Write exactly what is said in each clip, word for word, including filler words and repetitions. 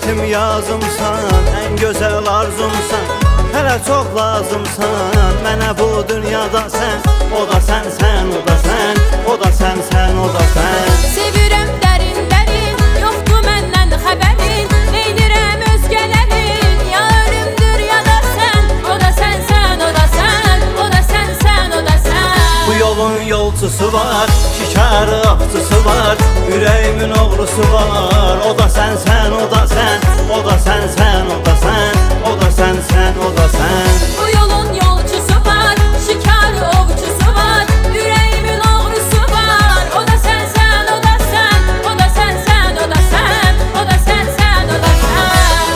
ritim yazımsan, en güzel arzumsan. Hələ çox lazımsan mənə bu dünyada sən. O da sən, sən, o da sən. O da sən, sən, o da sən. Sevirəm dərin dərin, yoxdur məndən xəbərin. Neynirəm özgələrin, ya ölümdür ya da sən. O da sən, sən, o da sən. O da sən, sən, o da sən. Bu yolun yolcusu var, şikarı avcısı var. Ürəyimin oğrusu var. O da sən, sən, o da sən. O da sən, sən, o da sən. O da sən, sən, o da sən. Bu yolun yolcusu var, şikarı ovçusu var. Ürəyimin oğrusu var. O da sən, sən, o da sən. O da sən, sən, o da sən. O da sən, sən, o da sən.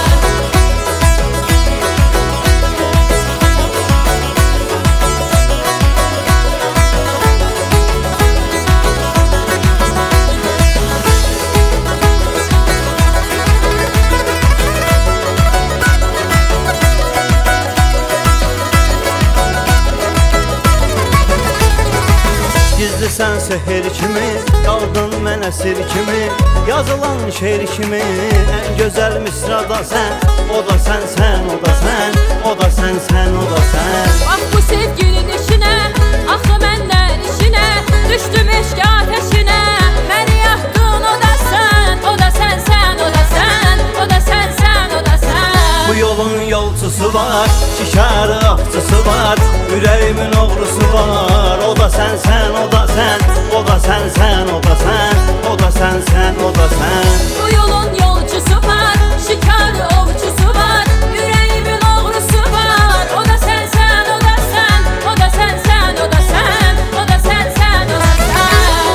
Gizlisən sehir kimi, qaldın mənə sir kimi. Yazılan şeir kimi, en gözəl misrada sən. O da sən, sən, o da sən. O da sən, sən, o da sən. Bax bu sevginin işinə, axı məndən işinə. Düşdüm eşq ateşinə, məni yaxdın. O da sən, o da sən, sən, o da sən. O da sən, sən, o da sən. Bu yolun yolcusu var, şikarı avcısı var. Ürəyimin oğrusu var. O da sən, sən, o da sən. O da sən, sən, o da sən. O da sən, sən, o da sən. Bu yolun yolcusu var, şikarı ovçusu var. Ürəyimin oğrusu var. O da sən, sən, o da sən. O da sən, sən, o da sən. O da sən, sən, o da sən.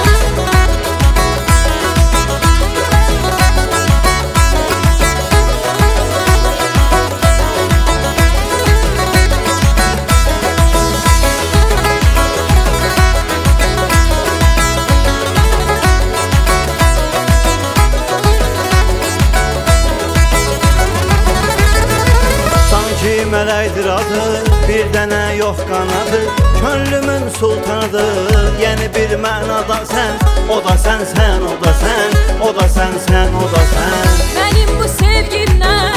Mələkdir adı, bir dənə yox qanadı. Könlümün sultanıdır, yeni bir mənada sən. O da sən, sən, o da sən. O da sən, sən, o da sən. Mənim bu sevgimdən